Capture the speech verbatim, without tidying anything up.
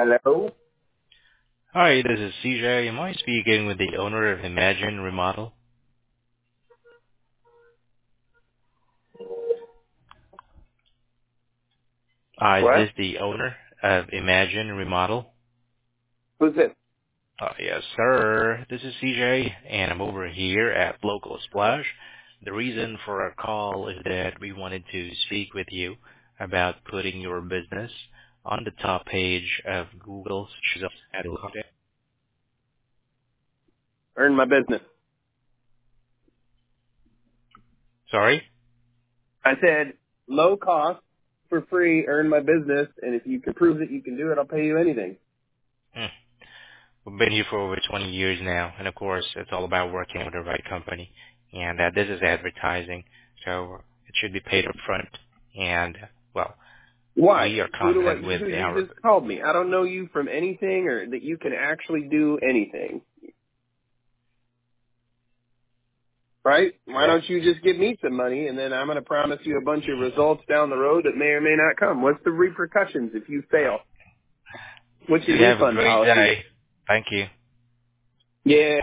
Hello? Hi, this is C J. Am I speaking with the owner of Imagine Remodel? Uh, is What? this the owner of Imagine Remodel? Who's this? Uh, yes, sir. This is C J, and I'm over here at Local Splash. The reason for our call is that we wanted to speak with you about putting your business on the top page of Google search results. Earn my business. Sorry? I said, low cost, for free, earn my business, and if you can prove that you can do it, I'll pay you anything. Hmm. We've been here for over twenty years now, and of course, it's all about working with the right company. And uh, this is advertising, so it should be paid up front. And, well, Why? we are Who do I, confident you, with who, you our... just called me. I don't know you from anything or that you can actually do anything. Right? Why Well, don't you just give me some money and then I'm going to promise you a bunch of results down the road that may or may not come. What's the repercussions if you fail? What's your you have a refund great policy? day. Thank you. Yeah.